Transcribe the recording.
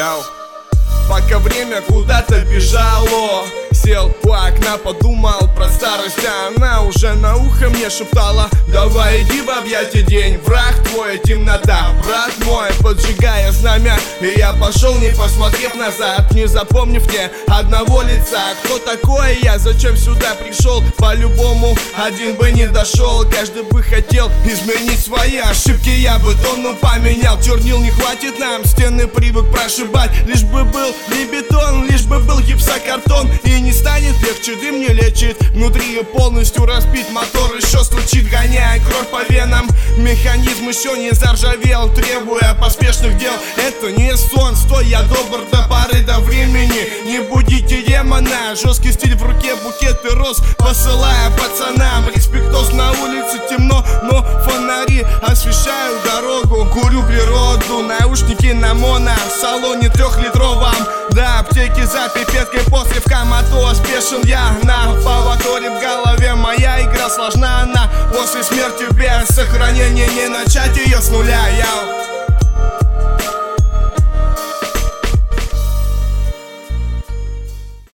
Яу. Пока время куда-то бежало, сел у окна, подумал про старость. Она уже на ухо мне шептала: давай иди в объятия день, враг твой темнота, брат мой, поджигая знамя. И я пошел, не посмотрев назад, не запомнив ни одного лица. Кто такой я, зачем сюда пришел? По-любому один бы не дошел. Каждый бы хотел изменить свои ошибки, я бы тонну поменял. Чернил не хватит нам, стены привык прошибать. Лишь бы был не бетон, лишь бы был гипсокартон. И не станет легче, дым не лечит. Внутри полностью разбит, мотор еще стучит, гоняя кровь по венам. Механизм еще не заржавел, требуя поспешных дел. Это не сон, стой, я добр до поры до времени. Не будите демона, жесткий стиль в руке, букеты роз посылая пацанам. Респектос, на улице темно, но фонари освещают дорогу. Курю природу, наушники на моно, в салоне 3-литровом. До аптеки за пипеткой, после в коматоз спешил я на повторе. В голове моя игра сложна, она после смерти без сохранения. Не начать ее с нуля, я